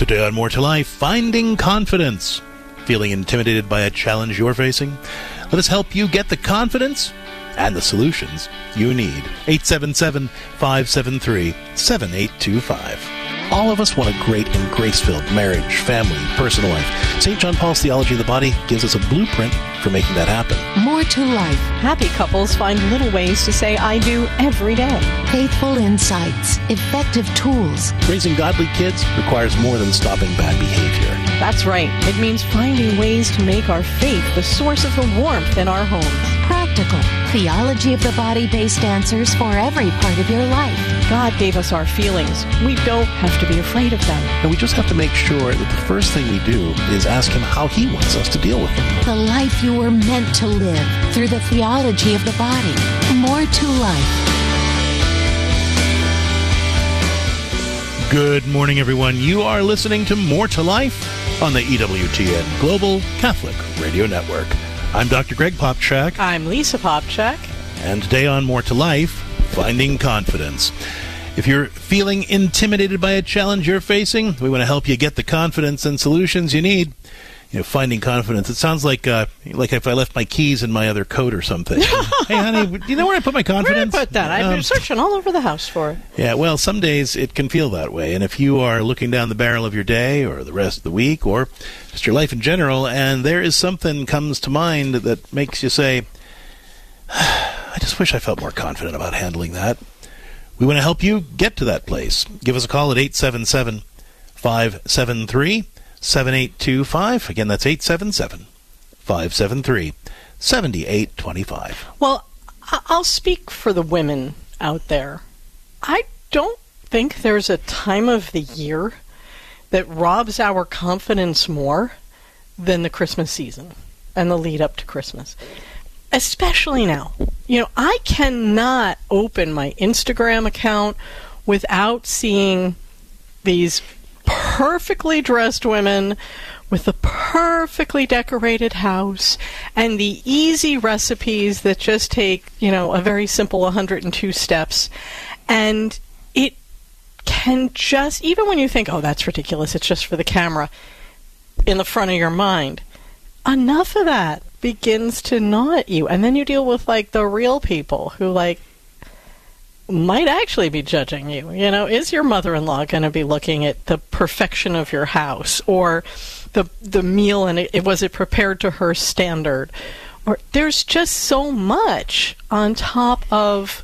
Today on More to Life, finding confidence. Feeling intimidated by a challenge you're facing? Let us help you get the confidence and the solutions you need. 877-573-7825. All of us want a great and grace-filled marriage, family, personal life. St. John Paul's Theology of the Body gives us a blueprint for making that happen. More to life. Happy couples find little ways to say I do every day. Faithful insights. Effective tools. Raising godly kids requires more than stopping bad behavior. That's right. It means finding ways to make our faith the source of the warmth in our homes. Practical. Theology of the Body-based answers for every part of your life. God gave us our feelings. We don't have to be afraid of them. And we just have to make sure that the first thing we do is ask Him how He wants us to deal with them. The life you were meant to live through the theology of the body. More to life. Good morning, everyone. You are listening to More to Life on the EWTN Global Catholic Radio Network. I'm Dr. Greg Popchak. I'm Lisa Popchak. And today on More to Life, finding confidence. If you're feeling intimidated by a challenge you're facing, we want to help you get the confidence and solutions you need. You know, finding confidence. It sounds like if I left my keys in my other coat or something. Hey, honey, do you know where I put my confidence? Where did I put that? I've been searching all over the house for it. Yeah, well, some days it can feel that way. And if you are looking down the barrel of your day or the rest of the week or just your life in general, and there is something comes to mind that makes you say, I just wish I felt more confident about handling that. We want to help you get to that place. Give us a call at 877-573-7825. Again, that's 877-573-7825. Well, I'll speak for the women out there. I don't think there's a time of the year that robs our confidence more than the Christmas season and the lead up to Christmas. Especially now. You know, I cannot open my Instagram account without seeing these perfectly dressed women with the perfectly decorated house and the easy recipes that just take, you know, a very simple 102 steps. And it can just, even when you think, oh, that's ridiculous, it's just for the camera, in the front of your mind, enough of that begins to gnaw at you. And then you deal with, like, the real people who, like, might actually be judging you. You know, is your mother-in-law going to be looking at the perfection of your house or the meal and was it prepared to her standard? Or there's just so much on top of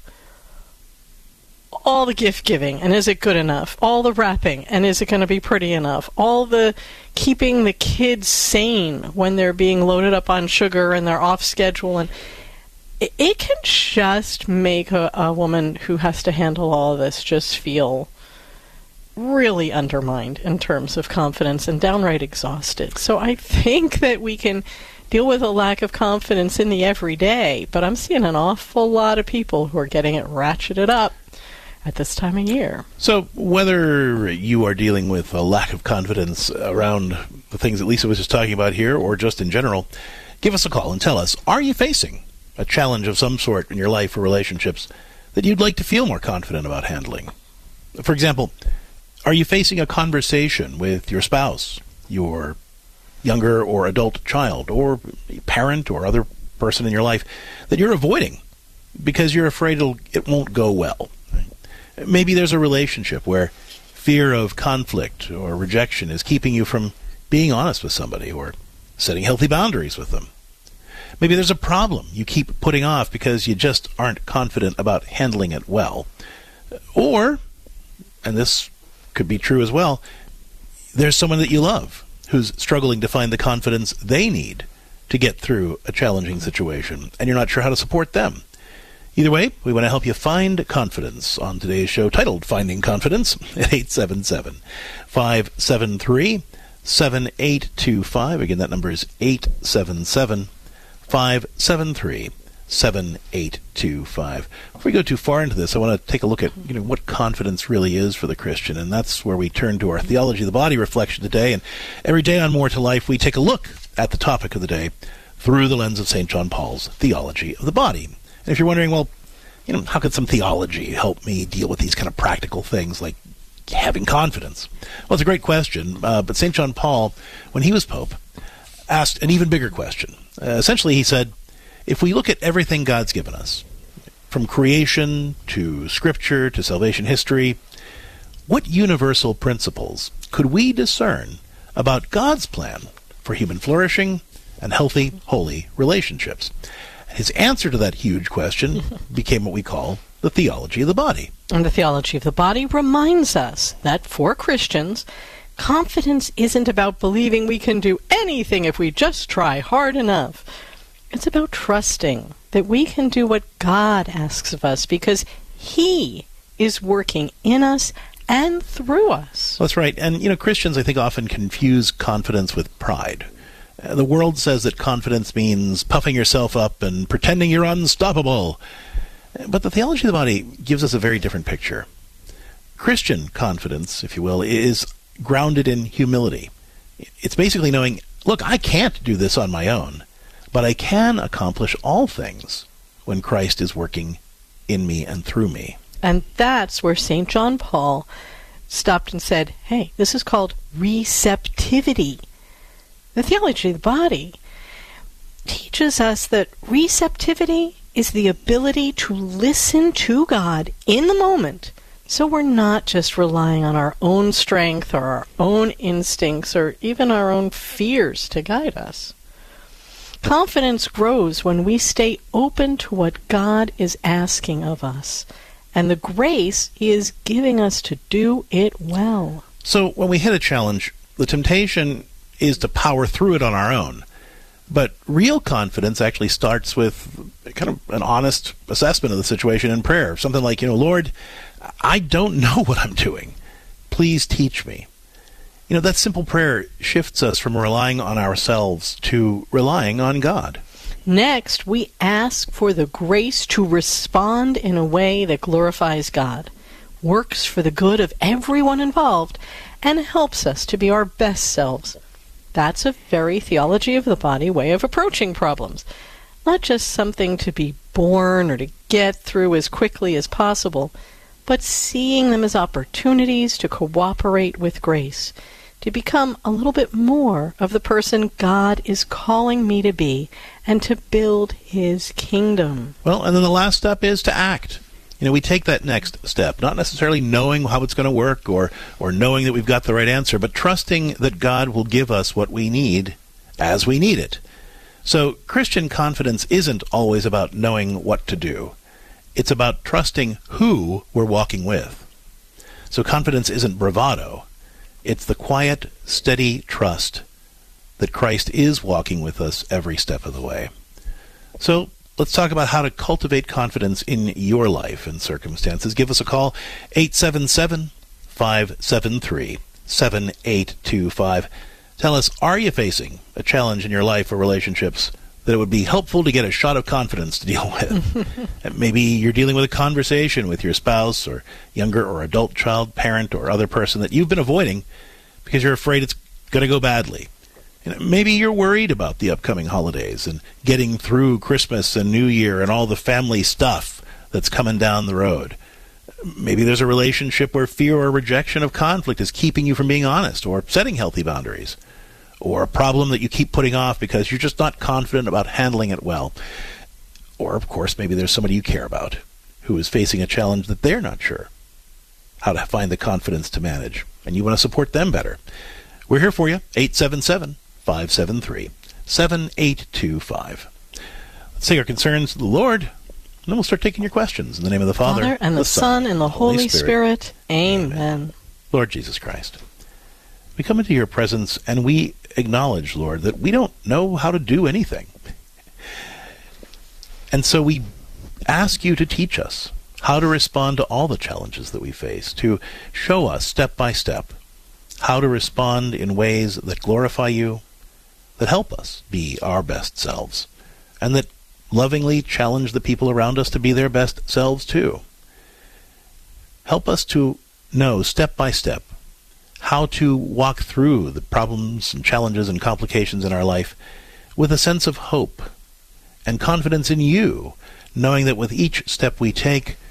all the gift giving, and is it good enough? All the wrapping, and is it going to be pretty enough? All the keeping the kids sane when they're being loaded up on sugar and they're off schedule, and it can just make a woman who has to handle all of this just feel really undermined in terms of confidence and downright exhausted. So I think that we can deal with a lack of confidence in the everyday, but I'm seeing an awful lot of people who are getting it ratcheted up at this time of year. So whether you are dealing with a lack of confidence around the things that Lisa was just talking about here or just in general, give us a call and tell us, are you facing a challenge of some sort in your life or relationships that you'd like to feel more confident about handling? For example, are you facing a conversation with your spouse, your younger or adult child, or parent or other person in your life that you're avoiding because you're afraid it won't go well? Maybe there's a relationship where fear of conflict or rejection is keeping you from being honest with somebody or setting healthy boundaries with them. Maybe there's a problem you keep putting off because you just aren't confident about handling it well. Or, and this could be true as well, there's someone that you love who's struggling to find the confidence they need to get through a challenging situation, and you're not sure how to support them. Either way, we want to help you find confidence on today's show, titled Finding Confidence, at 877-573-7825. Again, that number is 877-573-7825. Before we go too far into this, I want to take a look at what confidence really is for the Christian, and that's where we turn to our Theology of the Body reflection today. And every day on More to Life, we take a look at the topic of the day through the lens of St. John Paul's Theology of the Body. And if you're wondering, well, how could some theology help me deal with these kind of practical things like having confidence? Well, it's a great question, but St. John Paul, when he was Pope, asked an even bigger question. Essentially, he said, if we look at everything God's given us, from creation to Scripture to salvation history, what universal principles could we discern about God's plan for human flourishing and healthy, holy relationships? His answer to that huge question became what we call the theology of the body. And the theology of the body reminds us that for Christians, confidence isn't about believing we can do anything if we just try hard enough. It's about trusting that we can do what God asks of us because He is working in us and through us. That's right. And, Christians, I think, often confuse confidence with pride. The world says that confidence means puffing yourself up and pretending you're unstoppable. But the theology of the body gives us a very different picture. Christian confidence, if you will, is grounded in humility. It's basically knowing, look, I can't do this on my own, but I can accomplish all things when Christ is working in me and through me. And that's where St. John Paul stopped and said, hey, this is called receptivity. The theology of the body teaches us that receptivity is the ability to listen to God in the moment, so we're not just relying on our own strength or our own instincts or even our own fears to guide us. Confidence grows when we stay open to what God is asking of us and the grace He is giving us to do it well. So when we hit a challenge, the temptation is to power through it on our own. But real confidence actually starts with kind of an honest assessment of the situation in prayer. Something like, Lord, I don't know what I'm doing. Please teach me. That simple prayer shifts us from relying on ourselves to relying on God. Next, we ask for the grace to respond in a way that glorifies God, works for the good of everyone involved, and helps us to be our best selves. That's a very theology of the body way of approaching problems. Not just something to be borne or to get through as quickly as possible, but seeing them as opportunities to cooperate with grace, to become a little bit more of the person God is calling me to be, and to build His kingdom. Well, and then the last step is to act. We take that next step, not necessarily knowing how it's going to work or knowing that we've got the right answer, but trusting that God will give us what we need as we need it. So Christian confidence isn't always about knowing what to do. It's about trusting who we're walking with. So confidence isn't bravado. It's the quiet, steady trust that Christ is walking with us every step of the way. So let's talk about how to cultivate confidence in your life and circumstances. Give us a call, 877-573-7825. Tell us, are you facing a challenge in your life or relationships that it would be helpful to get a shot of confidence to deal with? Maybe you're dealing with a conversation with your spouse or younger or adult child, parent, or other person that you've been avoiding because you're afraid it's going to go badly. Maybe you're worried about the upcoming holidays and getting through Christmas and New Year and all the family stuff that's coming down the road. Maybe there's a relationship where fear or rejection of conflict is keeping you from being honest or setting healthy boundaries. Or a problem that you keep putting off because you're just not confident about handling it well. Or, of course, maybe there's somebody you care about who is facing a challenge that they're not sure how to find the confidence to manage, and you want to support them better. We're here for you, 877-573-7825. Let's take our concerns to the Lord, and then we'll start taking your questions. In the name of the Father, and the Son, and the Holy Spirit. Amen. Lord Jesus Christ, we come into your presence and we acknowledge, Lord, that we don't know how to do anything. And so we ask you to teach us how to respond to all the challenges that we face, to show us step by step how to respond in ways that glorify you, that help us be our best selves, and that lovingly challenge the people around us to be their best selves too. Help us to know step by step how to walk through the problems and challenges and complications in our life with a sense of hope and confidence in you, knowing that with each step we take,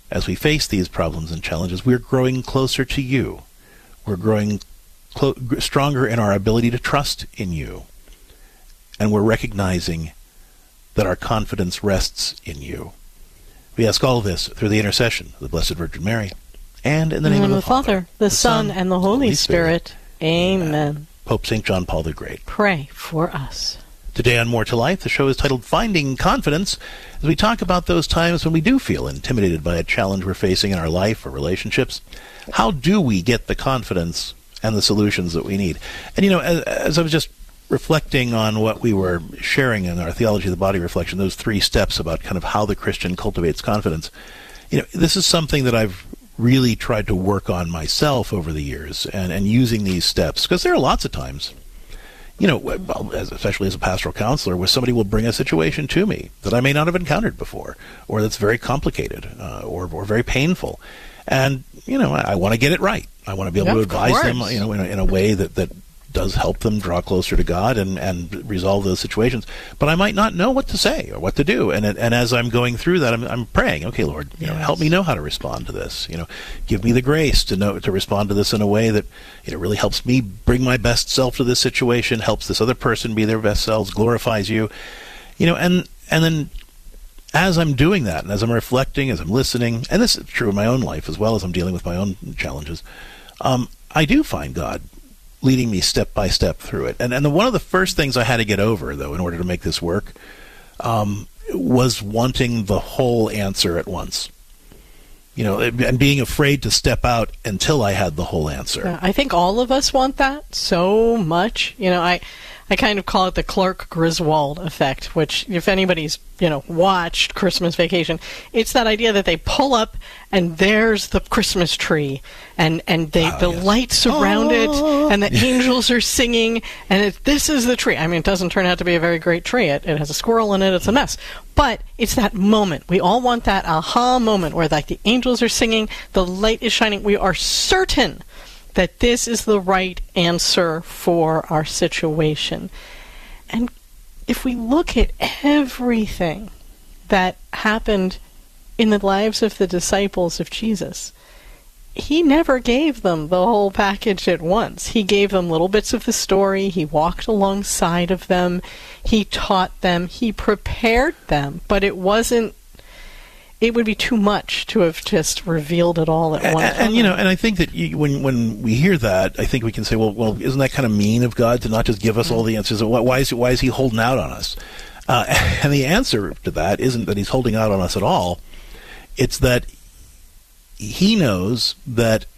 as we face these problems and challenges, we're growing closer to you. We're growing stronger in our ability to trust in you. And we're recognizing that our confidence rests in you. We ask all of this through the intercession of the Blessed Virgin Mary, and in the name of the Father, the Son, and the Holy Spirit. Amen. Pope St. John Paul the Great. Pray for us. Today on More to Life, the show is titled Finding Confidence, as we talk about those times when we do feel intimidated by a challenge we're facing in our life or relationships. How do we get the confidence and the solutions that we need? And, as I was just reflecting on what we were sharing in our Theology of the Body reflection, those 3 steps about kind of how the Christian cultivates confidence, this is something that I've really tried to work on myself over the years, and using these steps, because there are lots of times, especially as a pastoral counselor, where somebody will bring a situation to me that I may not have encountered before, or that's very complicated, or very painful. And, I want to get it right. I want to be able to advise them, in a way that does help them draw closer to God and resolve those situations. But I might not know what to say or what to do. And as I'm going through that, I'm praying, okay, Lord, help me know how to respond to this. Give me the grace to respond to this in a way that really helps me bring my best self to this situation, helps this other person be their best selves, glorifies you. And then as I'm doing that, and as I'm reflecting, as I'm listening, and this is true in my own life as well as I'm dealing with my own challenges, I do find God leading me step by step through it. And one of the first things I had to get over, though, in order to make this work, was wanting the whole answer at once. And being afraid to step out until I had the whole answer. Yeah, I think all of us want that so much. I kind of call it the Clark Griswold effect, which, if anybody's, watched Christmas Vacation, it's that idea that they pull up and there's the Christmas tree, and the lights around it, and the angels are singing, and this is the tree. I mean, it doesn't turn out to be a very great tree. It has a squirrel in it. It's a mess. But it's that moment. We all want that aha moment where, like, the angels are singing, the light is shining. We are certain that this is the right answer for our situation. And if we look at everything that happened in the lives of the disciples of Jesus, he never gave them the whole package at once. He gave them little bits of the story. He walked alongside of them. He taught them. He prepared them. But it would be too much to have just revealed it all at once. And I think that when we hear that, I think we can say, well, isn't that kind of mean of God to not just give us all the answers? Why is he holding out on us? And the answer to that isn't that he's holding out on us at all. It's that he knows that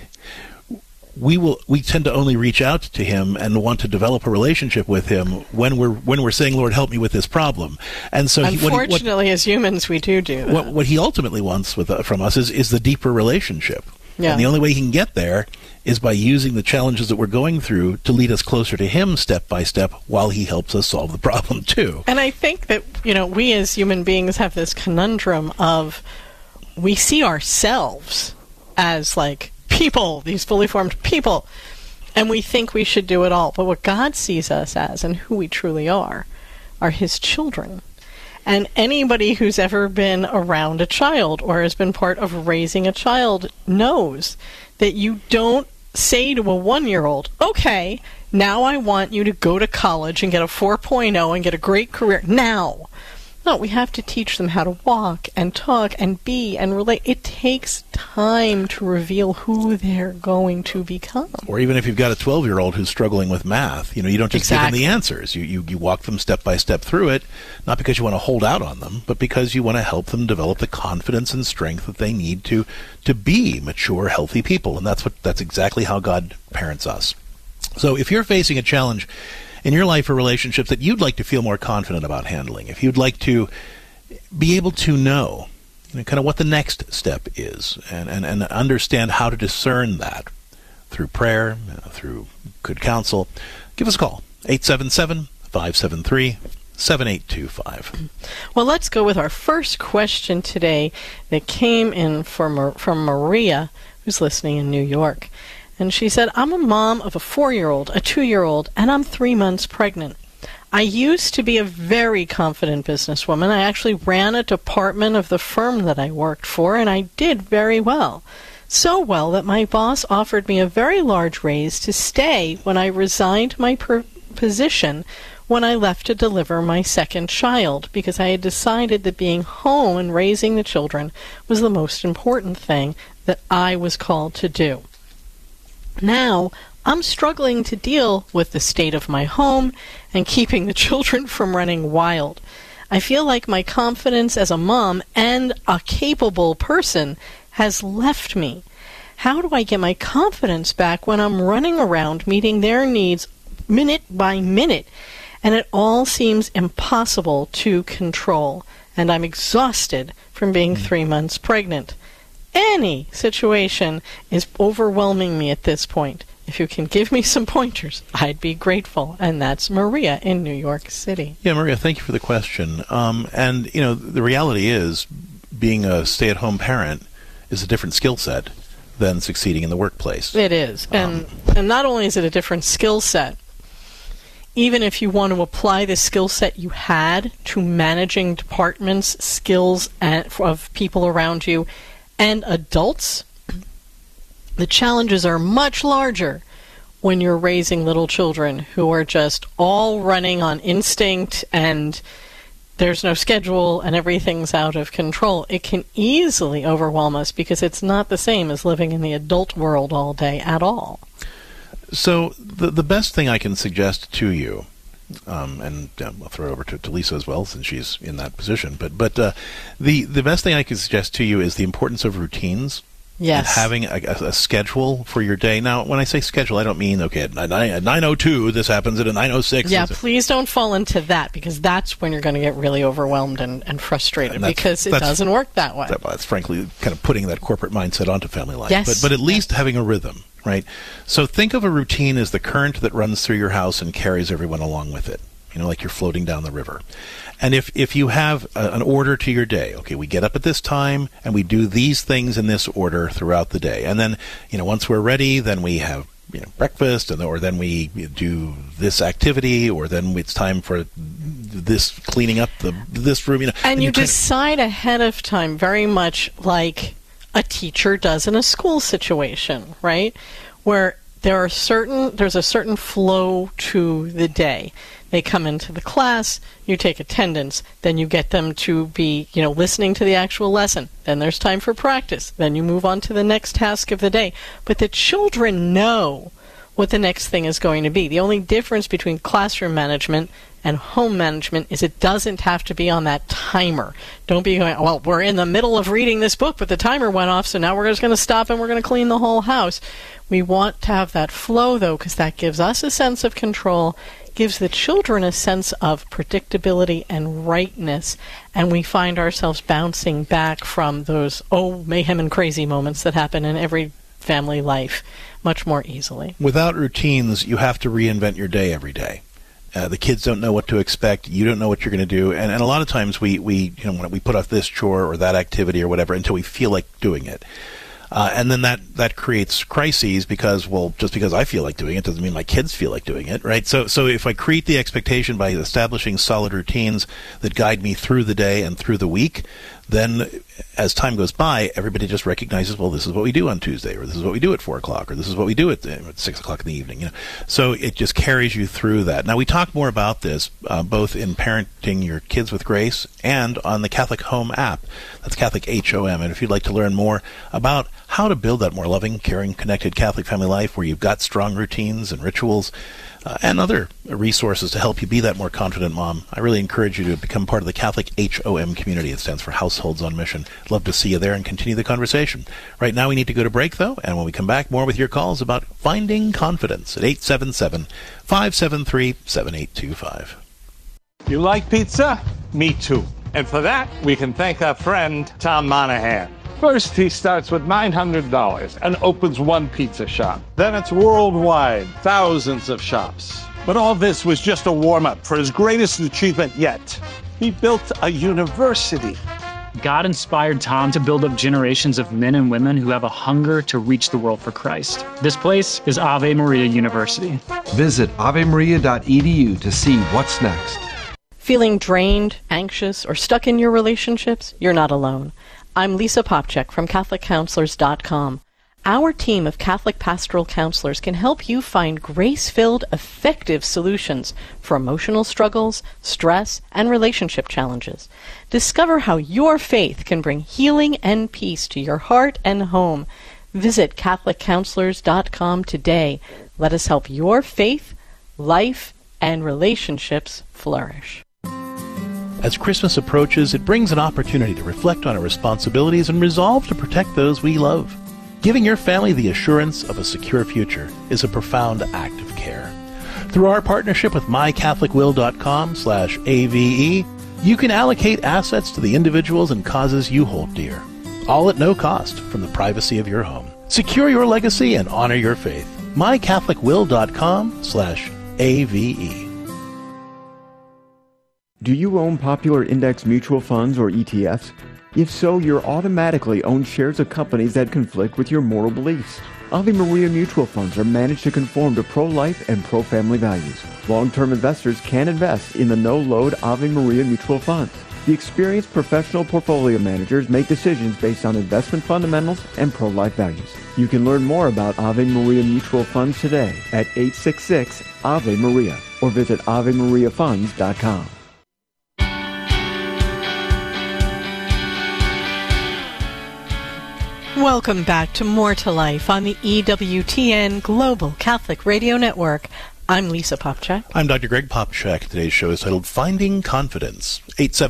we tend to only reach out to him and want to develop a relationship with him when we're saying, Lord, help me with this problem. And so unfortunately, as humans, we do that. What he ultimately wants from us is the deeper relationship. Yeah. And the only way he can get there is by using the challenges that we're going through to lead us closer to him step by step while he helps us solve the problem too. And I think that, we as human beings have this conundrum of, we see ourselves as like people, these fully formed people, and we think we should do it all. But what God sees us as, and who we truly are his children. And anybody who's ever been around a child or has been part of raising a child knows that you don't say to a 1-year-old, okay, now I want you to go to college and get a 4.0 and get a great career now. No, we have to teach them how to walk and talk and be and relate. It takes time to reveal who they're going to become. Or even if you've got a 12-year-old who's struggling with math, you don't just give them the answers. You walk them step by step through it, not because you want to hold out on them, but because you want to help them develop the confidence and strength that they need to be mature, healthy people. And that's exactly how God parents us. So if you're facing a challenge in your life or relationships that you'd like to feel more confident about handling, if you'd like to be able to know kind of what the next step is and understand how to discern that through prayer, through good counsel, give us a call, 877-573-7825. Well, let's go with our first question today that came in from Maria, who's listening in New York. And she said, I'm a mom of a 4-year-old, a 2-year-old, and I'm 3 months pregnant. I used to be a very confident businesswoman. I actually ran a department of the firm that I worked for, and I did very well. So well that my boss offered me a very large raise to stay when I resigned my position when I left to deliver my second child, because I had decided that being home and raising the children was the most important thing that I was called to do. Now, I'm struggling to deal with the state of my home and keeping the children from running wild. I feel like my confidence as a mom and a capable person has left me. How do I get my confidence back when I'm running around meeting their needs minute by minute, and it all seems impossible to control, and I'm exhausted from being 3 months pregnant? Any situation is overwhelming me at this point. If you can give me some pointers, I'd be grateful. And that's Maria in New York City. Yeah, Maria, thank you for the question. And, you know, the reality is being a stay-at-home parent is a different skill set than succeeding in the workplace. It is. And not only is it a different skill set, even if you want to apply the skill set you had to managing departments, skills of people around you, and adults, the challenges are much larger when you're raising little children who are just all running on instinct and there's no schedule and everything's out of control. It can easily overwhelm us because it's not the same as living in the adult world all day at all. So the best thing I can suggest to you, and I'll throw it over to Lisa as well since she's in that position, but the best thing I can suggest to you is the importance of routines. Yes. And having a schedule for your day. Now, when I say schedule, I don't mean, okay, at 9:02 this happens, at 9:06. Yeah, please don't fall into that, because that's when you're going to get really overwhelmed and frustrated, because it doesn't work that way. That's frankly kind of putting that corporate mindset onto family life. Yes. But at least having a rhythm, right? So think of a routine as the current that runs through your house and carries everyone along with it. You know, like you're floating down the river. And if you have an order to your day, okay, we get up at this time and we do these things in this order throughout the day. And then, you know, once we're ready, then we have, you know, breakfast, or then we do this activity, or then it's time for this cleaning up this room. You know, and you decide ahead of time, very much like a teacher does in a school situation, right? Where there's a certain flow to the day. They come into the class, you take attendance, then you get them to be, you know, listening to the actual lesson. Then there's time for practice. Then you move on to the next task of the day. But the children know what the next thing is going to be. The only difference between classroom management and home management is it doesn't have to be on that timer. Don't be going, well, we're in the middle of reading this book, but the timer went off, so now we're just going to stop and we're going to clean the whole house. We want to have that flow, though, because that gives us a sense of control, gives the children a sense of predictability and rightness, and we find ourselves bouncing back from those, mayhem and crazy moments that happen in every family life much more easily. Without routines, you have to reinvent your day every day. The kids don't know what to expect. You don't know what you're going to do. And a lot of times we when we put off this chore or that activity or whatever until we feel like doing it. And then that creates crises because, well, just because I feel like doing it doesn't mean my kids feel like doing it, right? So if I create the expectation by establishing solid routines that guide me through the day and through the week, then as time goes by, everybody just recognizes, well, this is what we do on Tuesday, or this is what we do at 4 o'clock, or this is what we do at 6 o'clock in the evening. You know? So it just carries you through that. Now, we talk more about this both in Parenting Your Kids with Grace and on the Catholic Home app. That's Catholic HOM. And if you'd like to learn more about how to build that more loving, caring, connected Catholic family life where you've got strong routines and rituals, and other resources to help you be that more confident mom, I really encourage you to become part of the Catholic HOM community. It stands for Households on Mission. Love to see you there and continue the conversation. Right now we need to go to break, though, and when we come back, more with your calls about finding confidence at 877-573-7825. You like pizza? Me too. And for that, we can thank our friend Tom Monahan. First, he starts with $900 and opens one pizza shop. Then it's worldwide, thousands of shops. But all this was just a warm-up for his greatest achievement yet. He built a university. God inspired Tom to build up generations of men and women who have a hunger to reach the world for Christ. This place is Ave Maria University. Visit avemaria.edu to see what's next. Feeling drained, anxious, or stuck in your relationships? You're not alone. I'm Lisa Popchak from CatholicCounselors.com. Our team of Catholic pastoral counselors can help you find grace-filled, effective solutions for emotional struggles, stress, and relationship challenges. Discover how your faith can bring healing and peace to your heart and home. Visit CatholicCounselors.com today. Let us help your faith, life, and relationships flourish. As Christmas approaches, it brings an opportunity to reflect on our responsibilities and resolve to protect those we love. Giving your family the assurance of a secure future is a profound act of care. Through our partnership with mycatholicwill.com/AVE, you can allocate assets to the individuals and causes you hold dear, all at no cost from the privacy of your home. Secure your legacy and honor your faith. mycatholicwill.com/AVE. Do you own popular index mutual funds or ETFs? If so, you're automatically own shares of companies that conflict with your moral beliefs. Ave Maria mutual funds are managed to conform to pro-life and pro-family values. Long-term investors can invest in the no-load Ave Maria mutual funds. The experienced professional portfolio managers make decisions based on investment fundamentals and pro-life values. You can learn more about Ave Maria mutual funds today at 866 Ave Maria or visit AveMariaFunds.com. Welcome back to More to Life on the EWTN Global Catholic Radio Network. I'm Lisa Popchak. I'm Dr. Greg Popchak. Today's show is titled Finding Confidence.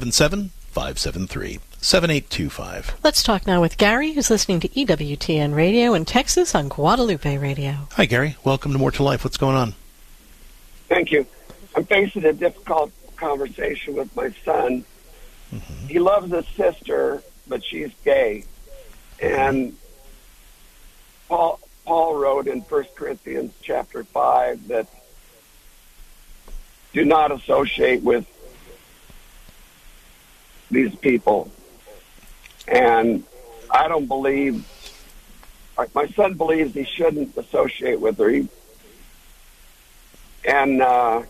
877-573-7825. Let's talk now with Gary, who's listening to EWTN Radio in Texas on Guadalupe Radio. Hi, Gary. Welcome to More to Life. What's going on? Thank you. I'm facing a difficult conversation with my son. Mm-hmm. He loves his sister, but she's gay. And Paul wrote in 1 Corinthians chapter 5 that do not associate with these people. And I don't believe, my son believes he shouldn't associate with her. And I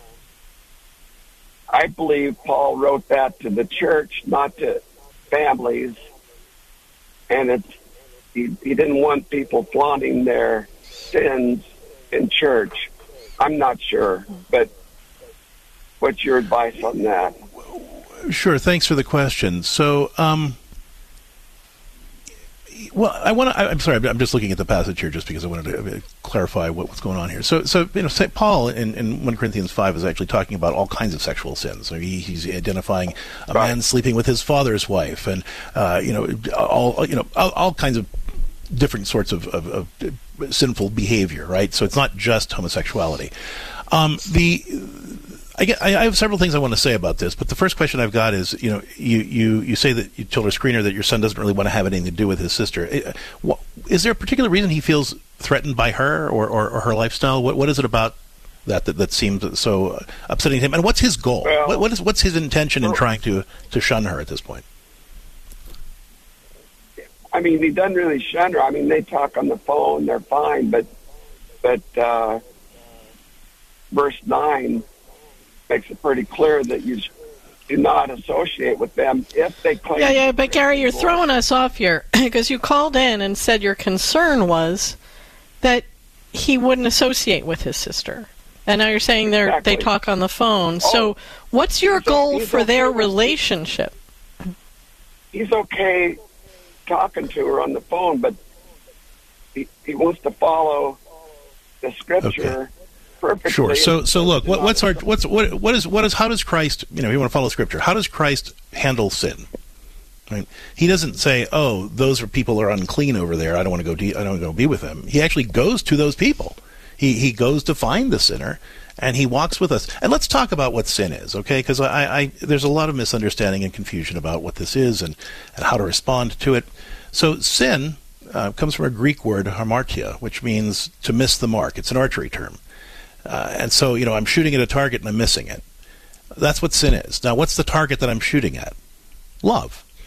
believe Paul wrote that to the church, not to families. And he didn't want people flaunting their sins in church. I'm not sure, but what's your advice on that? Sure. Thanks for the question. So, I'm sorry. I'm just looking at the passage here, just because I wanted to clarify what's going on here. So St. Paul in 1 Corinthians 5 is actually talking about all kinds of sexual sins. So he's identifying a man sleeping with his father's wife, and all kinds of different sorts of sinful behavior. Right. So it's not just homosexuality. I have several things I want to say about this, but the first question I've got is, you say that you told our screener that your son doesn't really want to have anything to do with his sister. Is there a particular reason he feels threatened by her or her lifestyle? What is it about that seems so upsetting to him? And what's his goal? Well, what's his intention in trying to shun her at this point? I mean, he doesn't really shun her. I mean, they talk on the phone, they're fine, but verse 9 makes it pretty clear that you do not associate with them if they claim... Yeah, but Gary, you're throwing us off here, because you called in and said your concern was that he wouldn't associate with his sister. And now you're saying they talk on the phone. So what's your goal for their relationship? He's okay talking to her on the phone, but he wants to follow the scripture... Okay. Sure. So look, how does Christ, if you want to follow Scripture, how does Christ handle sin? Right? He doesn't say, "Oh, those are people are unclean over there. I don't want to go. I don't want to go be with them." He actually goes to those people. He goes to find the sinner, and he walks with us. And let's talk about what sin is, okay? Because there's a lot of misunderstanding and confusion about what this is and how to respond to it. So sin comes from a Greek word hamartia, which means to miss the mark. It's an archery term. And so, I'm shooting at a target and I'm missing it. That's what sin is. Now, what's the target that I'm shooting at? Love.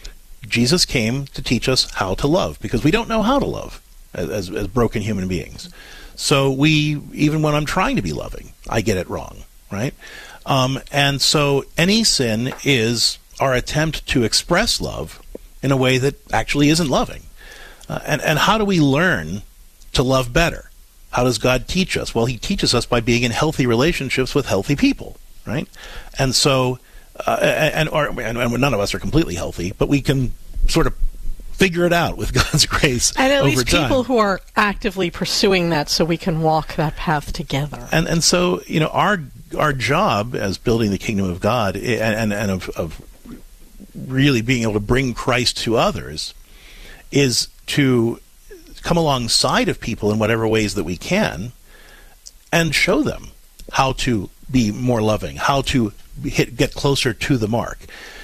Jesus came to teach us how to love, because we don't know how to love as broken human beings. So even when I'm trying to be loving, I get it wrong, right? And so any sin is our attempt to express love in a way that actually isn't loving. And how do we learn to love better? How does God teach us? Well, he teaches us by being in healthy relationships with healthy people, right? And so, and none of us are completely healthy, but we can sort of figure it out with God's grace over time. And at least people who are actively pursuing that, so we can walk that path together. And so, our job as building the kingdom of God and of really being able to bring Christ to others is to come alongside of people in whatever ways that we can and show them how to be more loving, how to get closer to the mark.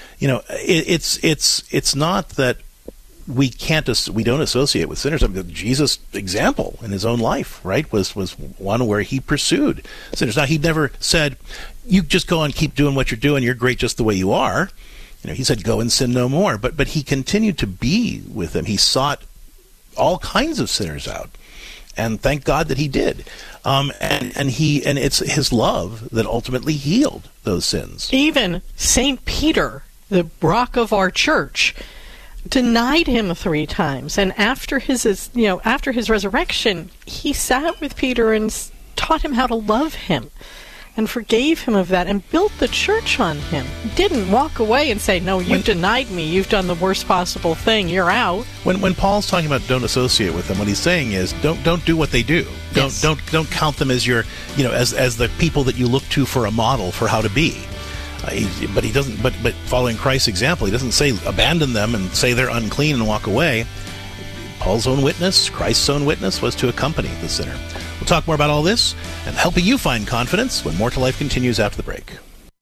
It's not that we don't associate with sinners. I mean, Jesus' example in his own life, right, was one where he pursued sinners. Now, he never said, you just go and keep doing what you're doing, you're great just the way you are. He said, go and sin no more. But he continued to be with them. He sought all kinds of sinners out. And thank God that he did. And it's his love that ultimately healed those sins. Even St. Peter, the rock of our church, denied him 3 times, and after his resurrection, he sat with Peter and taught him how to love him, and forgave him of that, and built the church on him. Didn't walk away and say, "No, you've denied me. You've done the worst possible thing. You're out." When Paul's talking about don't associate with them, what he's saying is don't do what they do. Don't count them as your as the people that you look to for a model for how to be. But he doesn't. But following Christ's example, he doesn't say abandon them and say they're unclean and walk away. Paul's own witness, Christ's own witness, was to accompany the sinner. We'll talk more about all this and helping you find confidence when More to Life continues after the break.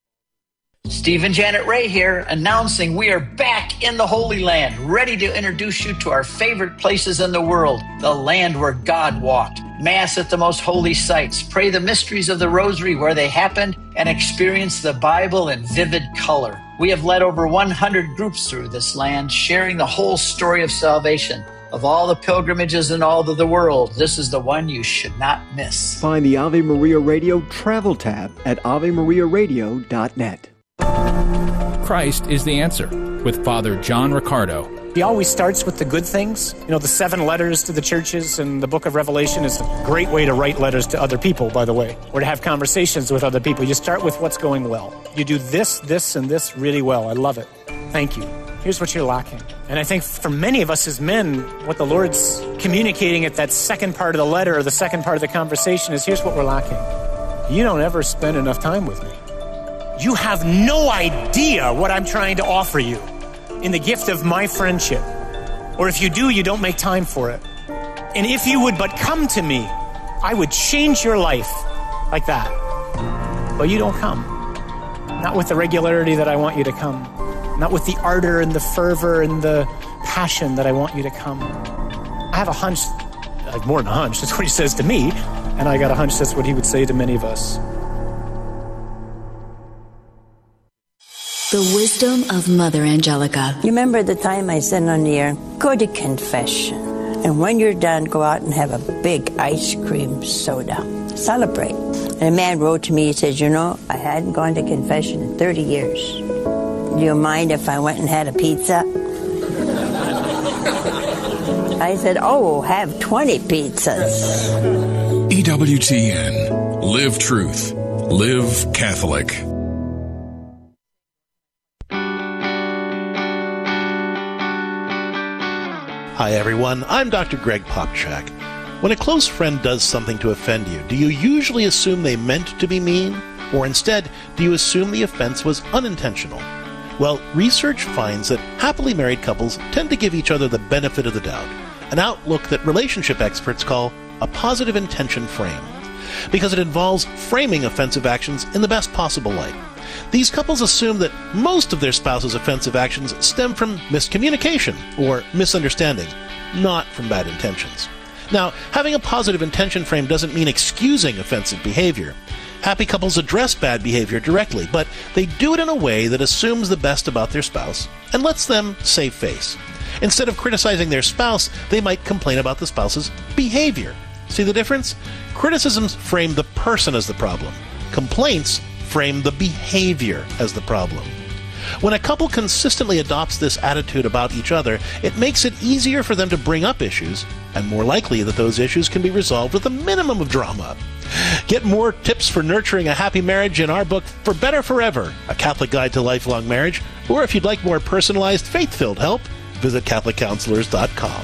Steve and Janet Ray here, announcing we are back in the Holy Land, ready to introduce you to our favorite places in the world, the land where God walked. Mass at the most holy sites, pray the mysteries of the Rosary where they happened, and experience the Bible in vivid color. We have led over 100 groups through this land, sharing the whole story of salvation. Of all the pilgrimages in all of the world, this is the one you should not miss. Find the Ave Maria Radio travel tab at AveMariaRadio.net. Christ is the answer with Father John Riccardo. He always starts with the good things. The 7 letters to the churches and the book of Revelation is a great way to write letters to other people, by the way, or to have conversations with other people. You start with what's going well. You do this, and this really well. I love it. Thank you. Here's what you're lacking. And I think for many of us as men, what the Lord's communicating at that second part of the letter or the second part of the conversation is, here's what we're lacking. You don't ever spend enough time with me. You have no idea what I'm trying to offer you in the gift of my friendship. Or if you do, you don't make time for it. And if you would but come to me, I would change your life like that. But you don't come. Not with the regularity that I want you to come. Not with the ardor and the fervor and the passion that I want you to come. I have a hunch, like more than a hunch, that's what he says to me, and I got a hunch that's what he would say to many of us. The wisdom of Mother Angelica. You remember the time I said on the air, go to confession. And when you're done, go out and have a big ice cream soda. Celebrate. And a man wrote to me, he says, I hadn't gone to confession in 30 years. Do you mind if I went and had a pizza? I said, have 20 pizzas. EWTN. Live truth. Live Catholic. Hi, everyone. I'm Dr. Greg Popchak. When a close friend does something to offend you, do you usually assume they meant to be mean? Or instead, do you assume the offense was unintentional? Well, research finds that happily married couples tend to give each other the benefit of the doubt, an outlook that relationship experts call a positive intention frame, because it involves framing offensive actions in the best possible light. These couples assume that most of their spouse's offensive actions stem from miscommunication or misunderstanding, not from bad intentions. Now, having a positive intention frame doesn't mean excusing offensive behavior. Happy couples address bad behavior directly, but they do it in a way that assumes the best about their spouse and lets them save face. Instead of criticizing their spouse, they might complain about the spouse's behavior. See the difference? Criticisms frame the person as the problem. Complaints frame the behavior as the problem. When a couple consistently adopts this attitude about each other, it makes it easier for them to bring up issues, and more likely that those issues can be resolved with a minimum of drama. Get more tips for nurturing a happy marriage in our book, For Better Forever, A Catholic Guide to Lifelong Marriage, or if you'd like more personalized, faith-filled help, visit CatholicCounselors.com.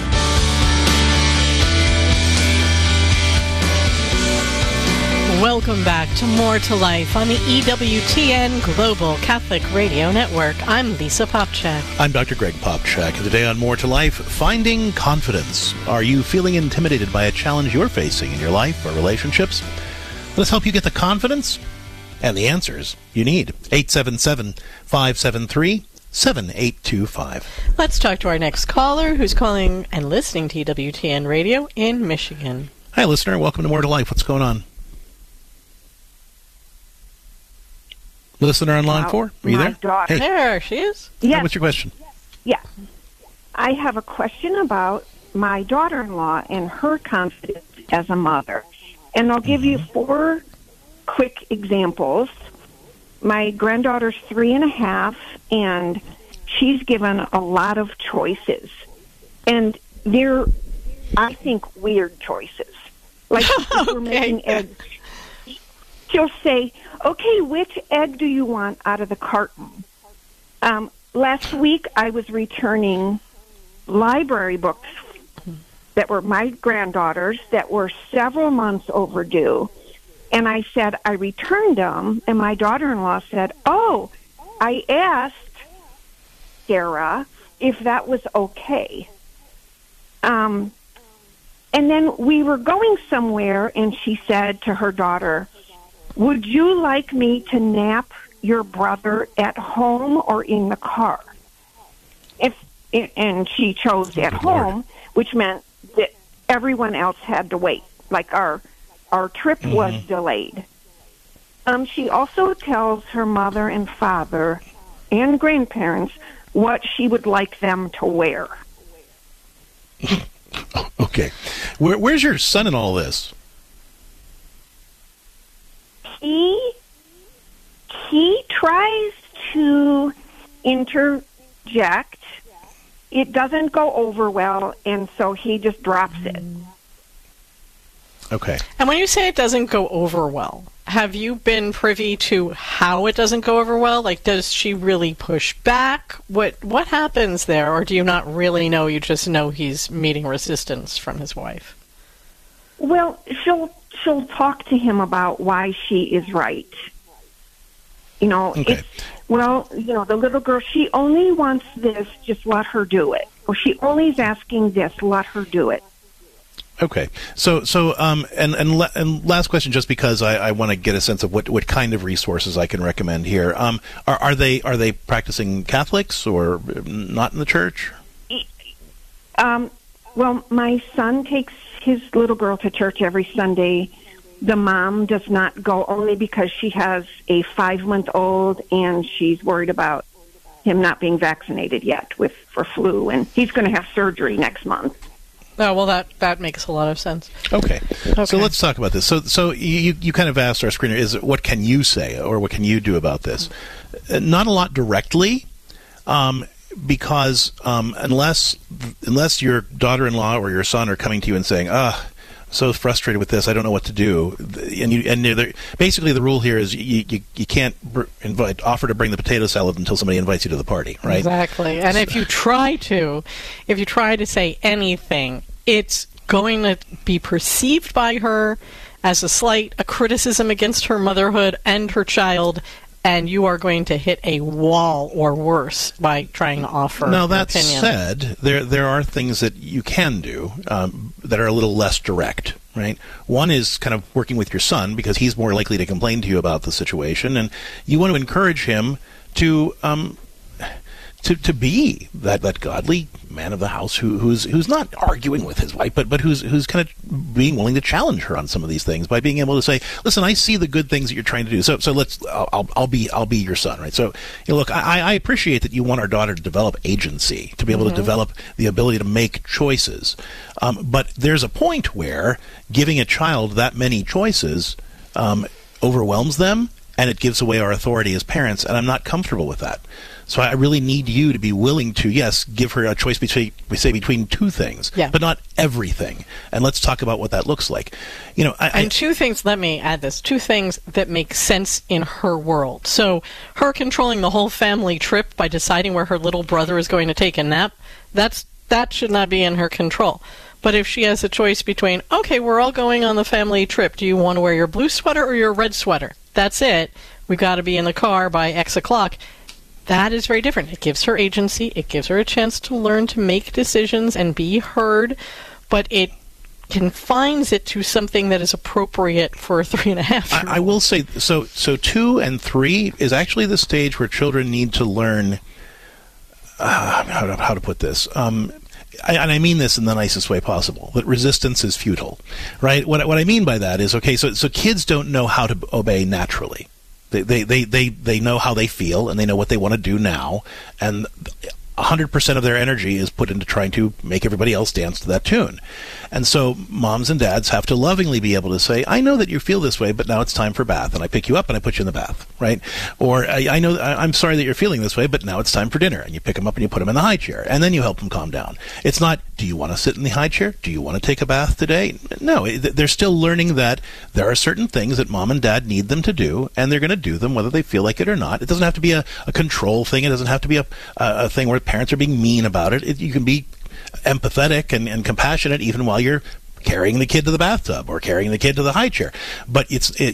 Welcome back to More to Life on the EWTN Global Catholic Radio Network. I'm Lisa Popcak. I'm Dr. Greg Popcak, and today on More to Life, finding confidence. Are you feeling intimidated by a challenge you're facing in your life or relationships? Let us help you get the confidence and the answers you need. 877-573-7825. Let's talk to our next caller who's calling and listening to EWTN Radio in Michigan. Hi, listener. Welcome to More to Life. What's going on? Listener on line 4, are you there? Daughter. Hey. There she is. Yes. Hey, what's your question? Yeah. I have a question about my daughter-in-law and her confidence as a mother. And I'll give you 4 quick examples. My granddaughter's 3.5, and she's given a lot of choices. And they're, I think, weird choices. Like if we're making eggs. She'll say, okay, which egg do you want out of the carton? Last week, I was returning library books that were my granddaughter's that were several months overdue. And I said, I returned them, and my daughter-in-law said, oh, I asked Sarah if that was okay. And then we were going somewhere, and she said to her daughter, would you like me to nap your brother at home or in the car? And she chose at home, which meant that everyone else had to wait. Like our trip was delayed. She also tells her mother and father and grandparents what she would like them to wear. Okay. Where's your son in all this? He tries to interject. It doesn't go over well, and so he just drops it. Okay. And when you say it doesn't go over well, have you been privy to how it doesn't go over well? Like, does she really push back? What happens there, or do you not really know? You just know he's meeting resistance from his wife? Well, she'll talk to him about why she is right. You know, okay. The little girl, she only wants this, just let her do it. Or she only is asking this, let her do it. Okay. So, and last question, just because I want to get a sense of what kind of resources I can recommend here. Are they practicing Catholics or not in the church? Well, my son takes his little girl to church every Sunday. The mom does not go only because she has a 5-month-old and she's worried about him not being vaccinated yet for flu, and he's going to have surgery next month. Oh, well, that makes a lot of sense. Okay. So let's talk about this. So you kind of asked our screener, what can you say or what can you do about this? Not a lot directly, because unless your daughter-in-law or your son are coming to you and saying, so frustrated with this, I don't know what to do. And basically the rule here is you can't offer to bring the potato salad until somebody invites you to the party, right? Exactly. And if you try to say anything, it's going to be perceived by her as a slight, a criticism against her motherhood and her child, and you are going to hit a wall or worse by trying to offer Now, that opinion. said, there are things that you can do that are a little less direct, right? One is kind of working with your son, because he's more likely to complain to you about the situation, and you want to encourage him to to be that godly man of the house who's not arguing with his wife, but who's kind of being willing to challenge her on some of these things by being able to say, listen, I see the good things that you're trying to do. So I'll be your son, right? So look, I appreciate that you want our daughter to develop agency, to be able to develop the ability to make choices. But there's a point where giving a child that many choices overwhelms them, and it gives away our authority as parents, and I'm not comfortable with that. So I really need you to be willing to, yes, give her a choice between two things, but not everything. And let's talk about what that looks like. Two things, let me add this, two things that make sense in her world. So her controlling the whole family trip by deciding where her little brother is going to take a nap, that should not be in her control. But if she has a choice between, okay, we're all going on the family trip, do you want to wear your blue sweater or your red sweater? That's it. We've got to be in the car by X o'clock. That is very different. It gives her agency. It gives her a chance to learn to make decisions and be heard, but it confines it to something that is appropriate for a 3.5-year-old. I will say, so 2 and 3 is actually the stage where children need to learn how to put this. And I mean this in the nicest way possible, that resistance is futile, right? What I mean by that is, okay, so kids don't know how to obey naturally. They know how they feel, and they know what they want to do now, and 100% of their energy is put into trying to make everybody else dance to that tune. And so moms and dads have to lovingly be able to say, I know that you feel this way, but now it's time for bath, and I pick you up and I put you in the bath, right? Or I know I'm sorry that you're feeling this way, but now it's time for dinner, and you pick them up and you put them in the high chair, and then you help them calm down. It's not, do you want to sit in the high chair? Do you want to take a bath today? No, they're still learning that there are certain things that mom and dad need them to do, and they're going to do them whether they feel like it or not. It doesn't have to be a control thing. It doesn't have to be a thing where parents are being mean about it. You can be empathetic and compassionate even while you're carrying the kid to the bathtub or carrying the kid to the high chair. But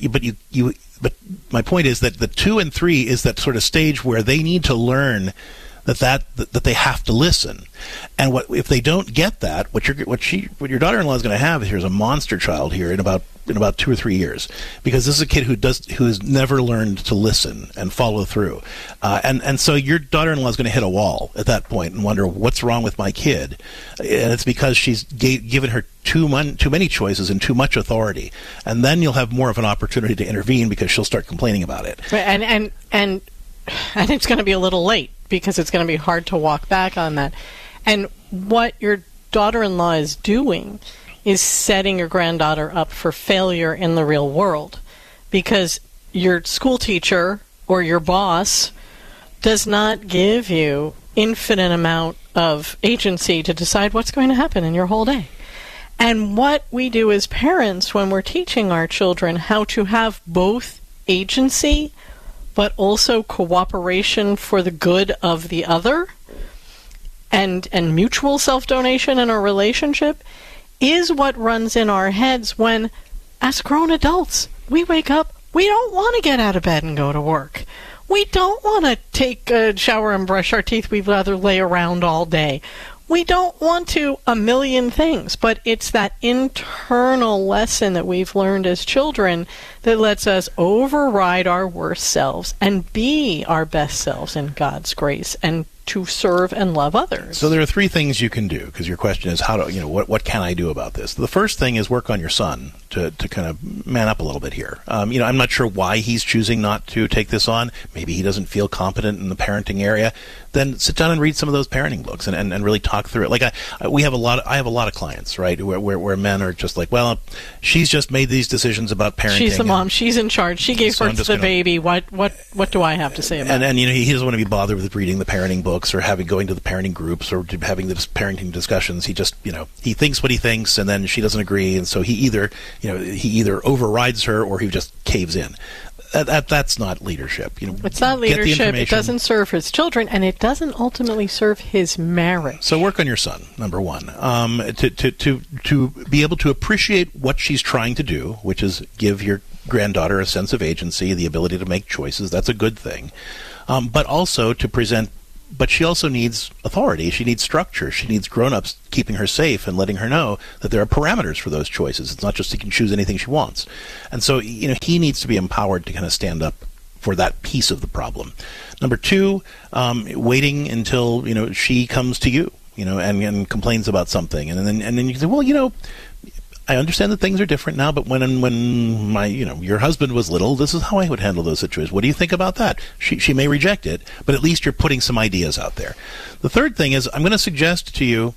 but my point is that the 2 and 3 is that sort of stage where they need to learn that they have to listen. And if they don't get that, what your daughter-in-law is going to have here is a monster child here in about 2 or 3 years, because this is a kid who has never learned to listen and follow through, and so your daughter-in-law is going to hit a wall at that point and wonder what's wrong with my kid, and it's because she's given her too many choices and too much authority, and then you'll have more of an opportunity to intervene because she'll start complaining about it. And it's going to be a little late, because it's going to be hard to walk back on that. And what your daughter-in-law is doing is setting your granddaughter up for failure in the real world, because your school teacher or your boss does not give you infinite amount of agency to decide what's going to happen in your whole day. And what we do as parents when we're teaching our children how to have both agency but also cooperation for the good of the other, and mutual self-donation in a relationship, is what runs in our heads when, as grown adults, we wake up, we don't want to get out of bed and go to work. We don't want to take a shower and brush our teeth. We'd rather lay around all day. We don't want to a million things, but it's that internal lesson that we've learned as children that lets us override our worst selves and be our best selves in God's grace and to serve and love others. So there are 3 things you can do, because your question is what can I do about this? The first thing is work on your son to kind of man up a little bit here. I'm not sure why he's choosing not to take this on. Maybe he doesn't feel competent in the parenting area. Then sit down and read some of those parenting books and really talk through it. Like I have a lot of clients, right, where men are just like, well, she's just made these decisions about parenting. She's the mom. She's in charge. She gave birth to the baby. What do I have to say about it? And he doesn't want to be bothered with reading the parenting books or going to the parenting groups or having the parenting discussions. He just he thinks what he thinks, and then she doesn't agree, and so he either overrides her or he just caves in. That's not leadership. It's not leadership. It doesn't serve his children, and it doesn't ultimately serve his marriage. So work on your son, number one, to be able to appreciate what she's trying to do, which is give your granddaughter a sense of agency, the ability to make choices. That's a good thing, but also to present. But she also needs authority. She needs structure. She needs grown-ups keeping her safe and letting her know that there are parameters for those choices. It's not just she can choose anything she wants. And so, he needs to be empowered to kind of stand up for that piece of the problem. Number two, waiting until, she comes to you, and complains about something. And then you can say, well, I understand that things are different now, but when my, your husband was little, this is how I would handle those situations. What do you think about that? She may reject it, but at least you're putting some ideas out there. The third thing is, I'm going to suggest to you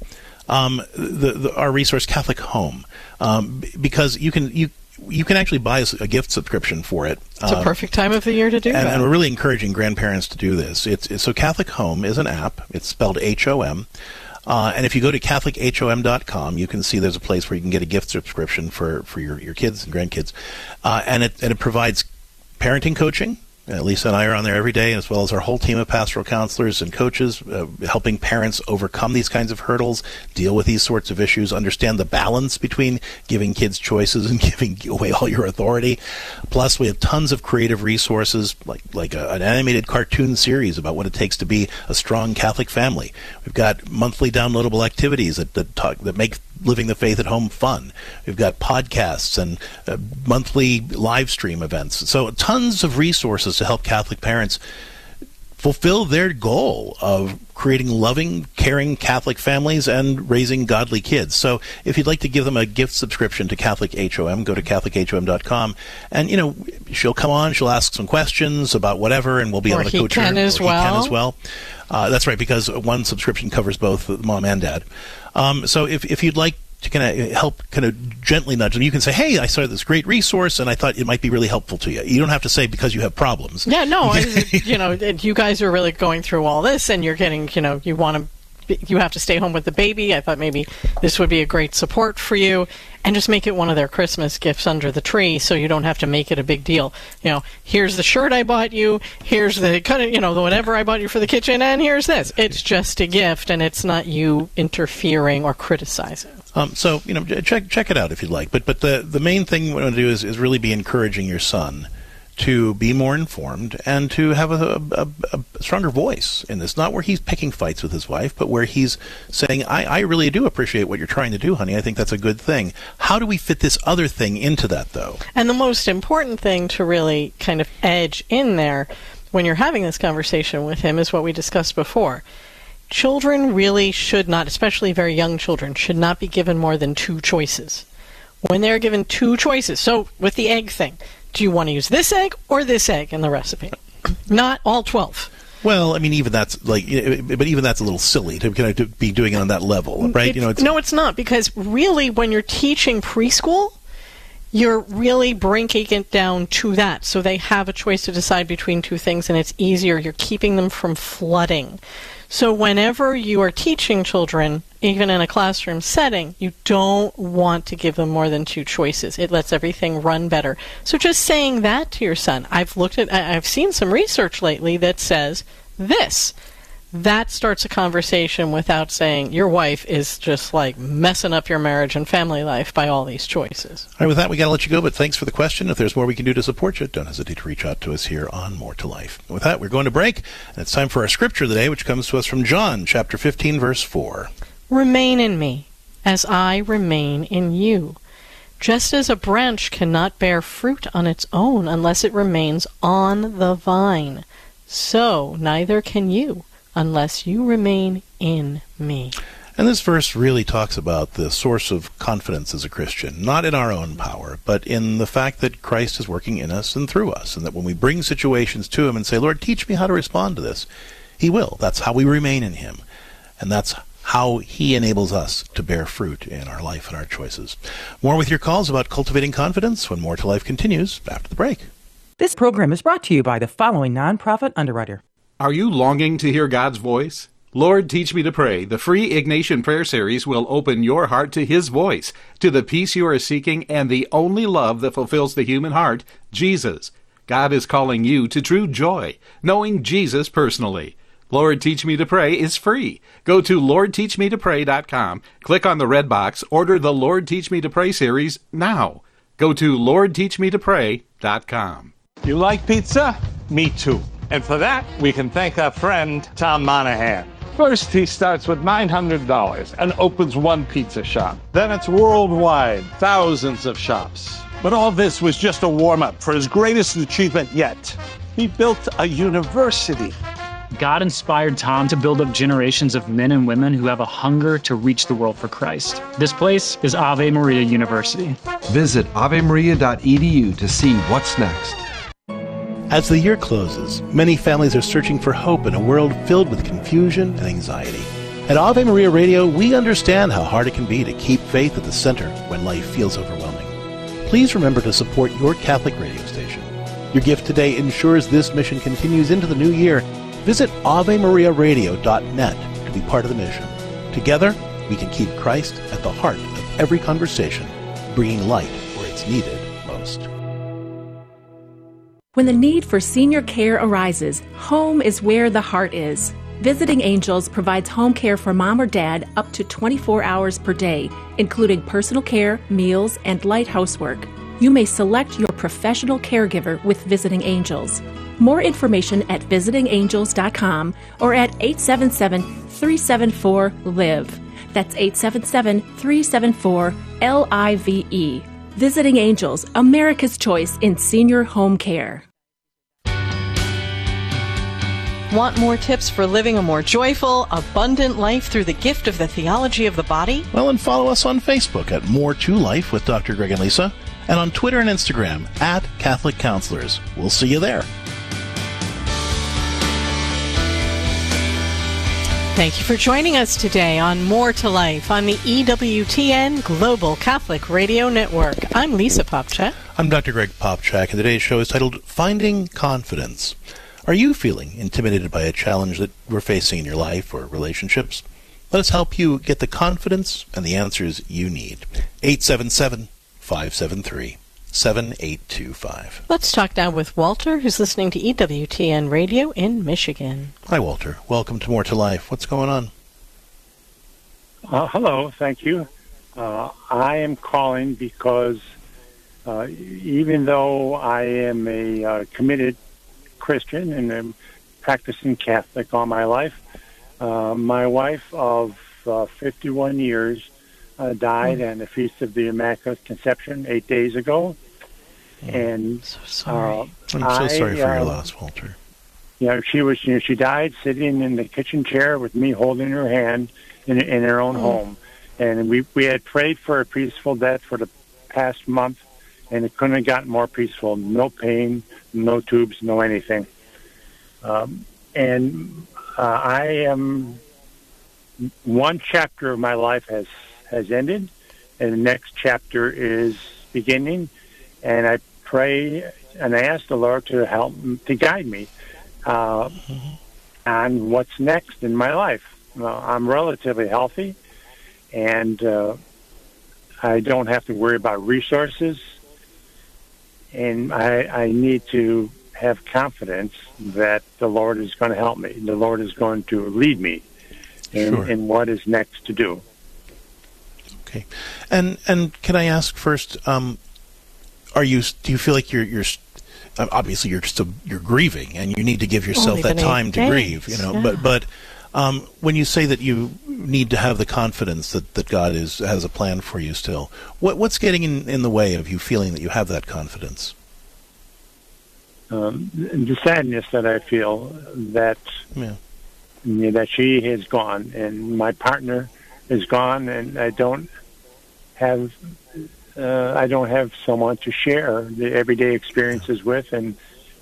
our resource Catholic Home, because you can actually buy a gift subscription for it. It's a perfect time of the year to do that. And we're really encouraging grandparents to do this. So Catholic Home is an app. It's spelled HOM. And if you go to CatholicHOM.com, you can see there's a place where you can get a gift subscription for your kids and grandkids. And it provides parenting coaching. Lisa and I are on there every day, as well as our whole team of pastoral counselors and coaches, helping parents overcome these kinds of hurdles, deal with these sorts of issues, understand the balance between giving kids choices and giving away all your authority. Plus, we have tons of creative resources, like an animated cartoon series about what it takes to be a strong Catholic family. We've got monthly downloadable activities that make living the faith at home fun. We've got podcasts and monthly live stream events. So tons of resources to help Catholic parents fulfill their goal of creating loving, caring Catholic families and raising godly kids. So if you'd like to give them a gift subscription to Catholic HOM, go to CatholicHOM.com, and, she'll come on, she'll ask some questions about whatever, and we'll be able to coach her. He can as well. That's right, because one subscription covers both mom and dad. So if you'd like to help gently nudge them, you can say, hey, I saw this great resource and I thought it might be really helpful to you. You don't have to say because you have problems. Yeah, no, you guys are really going through all this and you're getting, you have to stay home with the baby. I thought maybe this would be a great support for you, and just make it one of their Christmas gifts under the tree so you don't have to make it a big deal. Here's the shirt I bought you, here's the whatever I bought you for the kitchen, and here's this. It's just a gift, and it's not you interfering or criticizing. So check it out if you'd like. But the main thing we want to do is really be encouraging your son to be more informed and to have a stronger voice in this. Not where he's picking fights with his wife, but where he's saying, I really do appreciate what you're trying to do, honey. I think that's a good thing. How do we fit this other thing into that, though? And the most important thing to really kind of edge in there when you're having this conversation with him is what we discussed before. Children really should not, especially very young children, should not be given more than two choices. When they're given two choices, so with the egg thing, do you want to use this egg or this egg in the recipe? Not all 12. Well, I mean, even that's but even that's a little silly to be doing it on that level, right? No, it's not, because really, when you're teaching preschool, you're really breaking it down to that. So they have a choice to decide between two things, and it's easier. You're keeping them from flooding. So whenever you are teaching children, even in a classroom setting, you don't want to give them more than two choices. It lets everything run better. So just saying that to your son, I've seen some research lately that says this. That starts a conversation without saying your wife is just messing up your marriage and family life by all these choices. All right, with that, we got to let you go, but thanks for the question. If there's more we can do to support you, don't hesitate to reach out to us here on More to Life. With that, we're going to break, and it's time for our scripture of the day, which comes to us from John, chapter 15, verse 4. Remain in me, as I remain in you. Just as a branch cannot bear fruit on its own unless it remains on the vine, so neither can you unless you remain in me. And this verse really talks about the source of confidence as a Christian, not in our own power, but in the fact that Christ is working in us and through us, and that when we bring situations to him and say, Lord, teach me how to respond to this, he will. That's how we remain in him. And that's how he enables us to bear fruit in our life and our choices. More with your calls about cultivating confidence when More to Life continues after the break. This program is brought to you by the following nonprofit underwriter. Are you longing to hear God's voice? Lord, Teach Me to Pray, the free Ignatian Prayer Series will open your heart to His voice, to the peace you are seeking, and the only love that fulfills the human heart, Jesus. God is calling you to true joy, knowing Jesus personally. Lord, Teach Me to Pray is free. Go to LordTeachMeToPray.com, click on the red box, order the Lord Teach Me to Pray series now. Go to LordTeachMeToPray.com. You like pizza? Me too. And for that, we can thank our friend, Tom Monahan. First, he starts with $900 and opens one pizza shop. Then it's worldwide, thousands of shops. But all this was just a warm-up for his greatest achievement yet. He built a university. God inspired Tom to build up generations of men and women who have a hunger to reach the world for Christ. This place is Ave Maria University. Visit avemaria.edu to see what's next. As the year closes, many families are searching for hope in a world filled with confusion and anxiety. At Ave Maria Radio, we understand how hard it can be to keep faith at the center when life feels overwhelming. Please remember to support your Catholic radio station. Your gift today ensures this mission continues into the new year. Visit AveMariaRadio.net to be part of the mission. Together, we can keep Christ at the heart of every conversation, bringing light where it's needed most. When the need for senior care arises, home is where the heart is. Visiting Angels provides home care for mom or dad up to 24 hours per day, including personal care, meals, and light housework. You may select your professional caregiver with Visiting Angels. More information at visitingangels.com or at 877-374-LIVE. That's 877-374-LIVE. Visiting Angels, America's choice in senior home care. Want more tips for living a more joyful, abundant life through the gift of the theology of the body? Well, and follow us on Facebook at More to Life with Dr. Greg and Lisa, and on Twitter and Instagram at Catholic Counselors. We'll see you there. Thank you for joining us today on More to Life on the EWTN Global Catholic Radio Network. I'm Lisa Popchak. I'm Dr. Greg Popchak, and today's show is titled Finding Confidence. Are you feeling intimidated by a challenge that we're facing in your life or relationships? Let us help you get the confidence and the answers you need. 877-573-7825. Let's talk now with Walter, who's listening to EWTN Radio in Michigan. Hi, Walter. Welcome to More to Life. What's going on? Hello. Thank you. I am calling because even though I am a committed Christian and a practicing Catholic all my life, my wife of 51 years died on the Feast of the Immaculate Conception 8 days ago. And so sorry. I'm so sorry for your loss, Walter. Yeah, she died sitting in the kitchen chair with me holding her hand in her own home. And we had prayed for a peaceful death for the past month, and it couldn't have gotten more peaceful. No pain, no tubes, no anything. And I am, one chapter of my life has ended, and the next chapter is beginning. And I pray and I ask the Lord to help, to guide me on what's next in my life. I'm relatively healthy, and I don't have to worry about resources. And I need to have confidence that the Lord is going to help me. The Lord is going to lead me in what is next to do. Okay, and can I ask first? Do you feel like you're obviously you're grieving, and you need to give yourself that time to grieve, But when you say that you need to have the confidence that God has a plan for you still, what's getting in the way of you feeling that you have that confidence? The sadness that I feel that that she has gone, and my partner is gone, and I don't have someone to share the everyday experiences with, and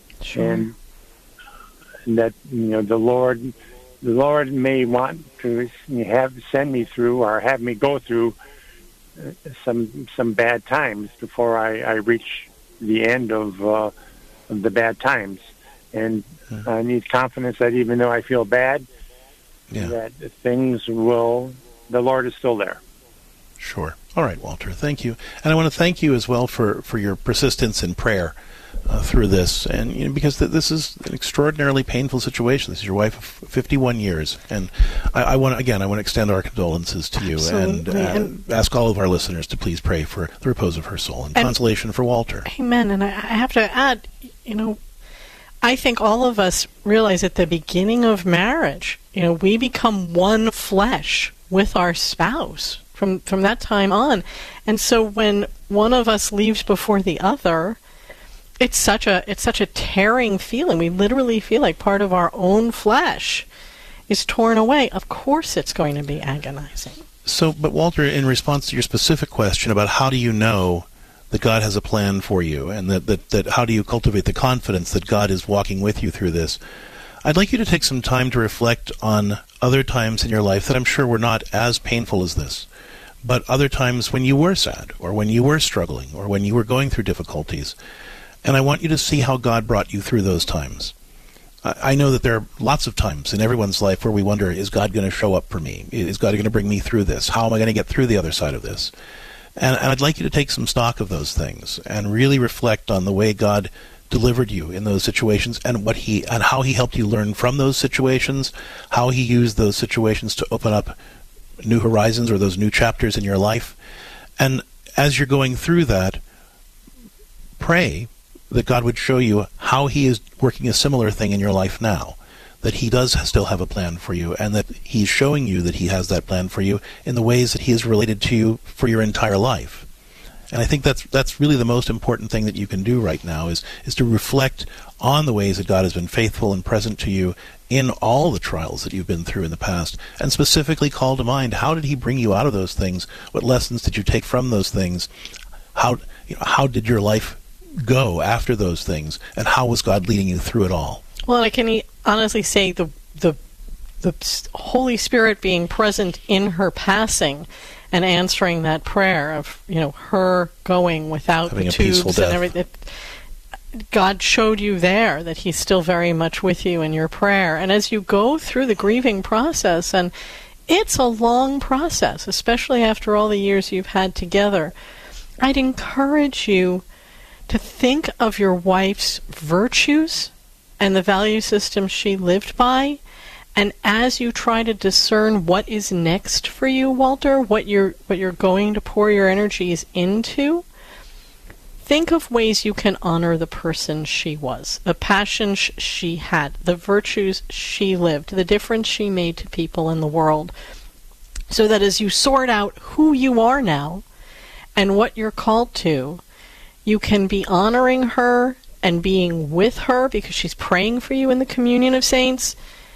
that the Lord may want to send me through or have me go through some bad times before I reach the end of the bad times. And I need confidence that even though I feel bad, that the Lord is still there. Sure. All right, Walter. Thank you. And I want to thank you as well for your persistence in prayer through this. And because this is an extraordinarily painful situation. This is your wife of 51 years. And I want to extend our condolences to you. Absolutely. And ask all of our listeners to please pray for the repose of her soul and consolation for Walter. Amen. And I have to add, I think all of us realize at the beginning of marriage, we become one flesh with our spouse from that time on. And so when one of us leaves before the other, it's such a tearing feeling. We literally feel like part of our own flesh is torn away. Of course it's going to be agonizing. So, but Walter, in response to your specific question about how do you know that God has a plan for you, and that how do you cultivate the confidence that God is walking with you through this, I'd like you to take some time to reflect on other times in your life that I'm sure were not as painful as this, but other times when you were sad, or when you were struggling, or when you were going through difficulties. And I want you to see how God brought you through those times. I know that there are lots of times in everyone's life where we wonder, is God going to show up for me? Is God going to bring me through this? How am I going to get through the other side of this? And I'd like you to take some stock of those things and really reflect on the way God delivered you in those situations, and how he helped you learn from those situations, how he used those situations to open up new horizons or those new chapters in your life. And as you're going through that, pray that God would show you how he is working a similar thing in your life now, that he does still have a plan for you, and that he's showing you that he has that plan for you in the ways that he is related to you for your entire life. And I think that's really the most important thing that you can do right now is to reflect on the ways that God has been faithful and present to you in all the trials that you've been through in the past, and specifically call to mind, how did he bring you out of those things? What lessons did you take from those things? How did your life go after those things, and how was God leading you through it all? Well, I can honestly say the Holy Spirit being present in her passing and answering that prayer of her going without having the tubes and everything. God showed you there that he's still very much with you in your prayer. And as you go through the grieving process, and it's a long process, especially after all the years you've had together, I'd encourage you to think of your wife's virtues and the value system she lived by. And as you try to discern what is next for you, Walter, what you're going to pour your energies into, think of ways you can honor the person she was, the passions she had, the virtues she lived, the difference she made to people in the world, so that as you sort out who you are now and what you're called to, you can be honoring her and being with her because she's praying for you in the communion of saints,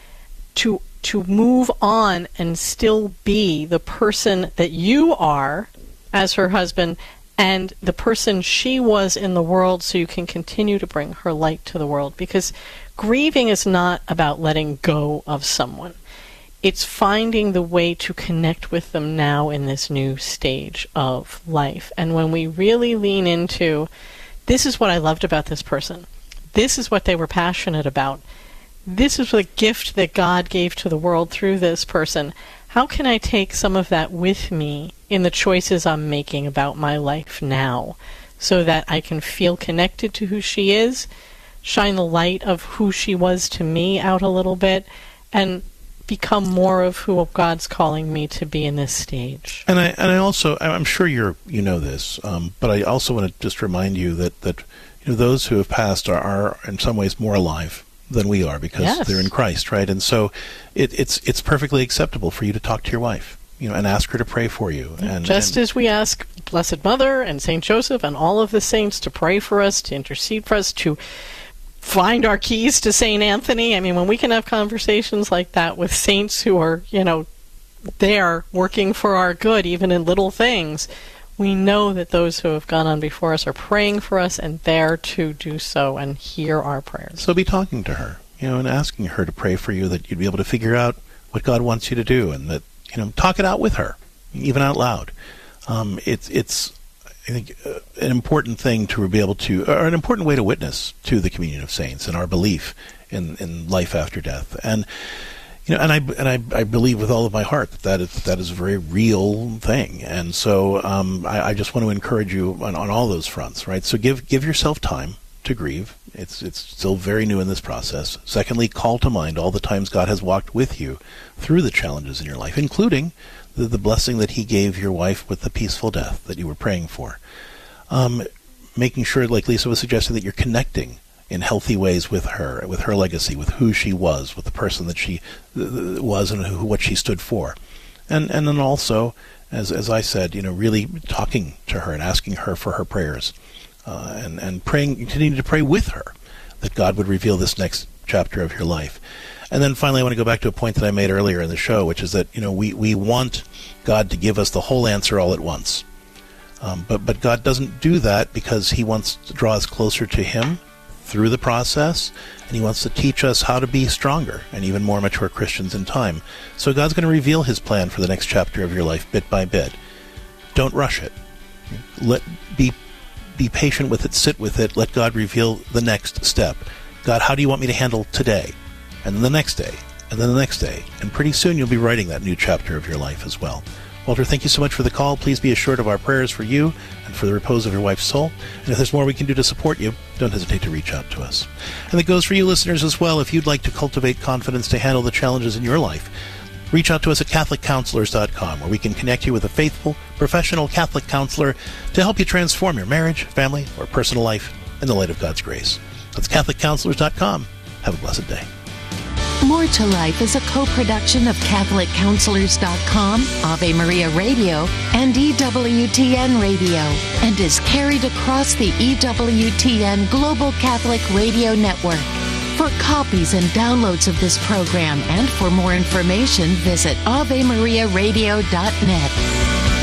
to move on and still be the person that you are as her husband and the person she was in the world, so you can continue to bring her light to the world. Because grieving is not about letting go of someone. It's finding the way to connect with them now in this new stage of life. And when we really lean into, this is what I loved about this person, this is what they were passionate about, this is the gift that God gave to the world through this person, how can I take some of that with me in the choices I'm making about my life now, so that I can feel connected to who she is, shine the light of who she was to me out a little bit, and become more of who God's calling me to be in this stage. And I also, I'm sure you know this, but I also want to just remind you that those who have passed are in some ways more alive than we are, because they're in Christ, right? And so it's perfectly acceptable for you to talk to your wife, and ask her to pray for you. And as we ask Blessed Mother and Saint Joseph and all of the saints to pray for us, to intercede for us, to find our keys to Saint Anthony. I mean, when we can have conversations like that with saints who are, there working for our good, even in little things, we know that those who have gone on before us are praying for us and there to do so and hear our prayers. So be talking to her, and asking her to pray for you, that you'd be able to figure out what God wants you to do, and that, talk it out with her, even out loud. It's I think, an important thing to be able to, or an important way to witness to the communion of saints and our belief in life after death. And and I believe with all of my heart that is a very real thing. And so I just want to encourage you on all those fronts, right? So give yourself time to grieve. It's still very new in this process. Secondly, call to mind all the times God has walked with you through the challenges in your life, including the blessing that he gave your wife with the peaceful death that you were praying for. Making sure, like Lisa was suggesting, that you're connecting in healthy ways with her legacy, with who she was, with the person that she was, and what she stood for. And then also, as I said, really talking to her and asking her for her prayers. and praying, continuing to pray with her that God would reveal this next chapter of your life. And then finally, I want to go back to a point that I made earlier in the show, which is that we want God to give us the whole answer all at once. But God doesn't do that because he wants to draw us closer to him through the process, and he wants to teach us how to be stronger and even more mature Christians in time. So God's going to reveal his plan for the next chapter of your life bit by bit. Don't rush it. Be patient with it, sit with it, let God reveal the next step. God, how do you want me to handle today? And then the next day, and then the next day. And pretty soon you'll be writing that new chapter of your life as well. Walter, thank you so much for the call. Please be assured of our prayers for you and for the repose of your wife's soul. And if there's more we can do to support you, don't hesitate to reach out to us. And that goes for you listeners as well. If you'd like to cultivate confidence to handle the challenges in your life, reach out to us at CatholicCounselors.com, where we can connect you with a faithful, professional Catholic counselor to help you transform your marriage, family, or personal life in the light of God's grace. That's CatholicCounselors.com. Have a blessed day. More to Life is a co-production of CatholicCounselors.com, Ave Maria Radio, and EWTN Radio, and is carried across the EWTN Global Catholic Radio Network. For copies and downloads of this program and for more information, visit AveMariaRadio.net.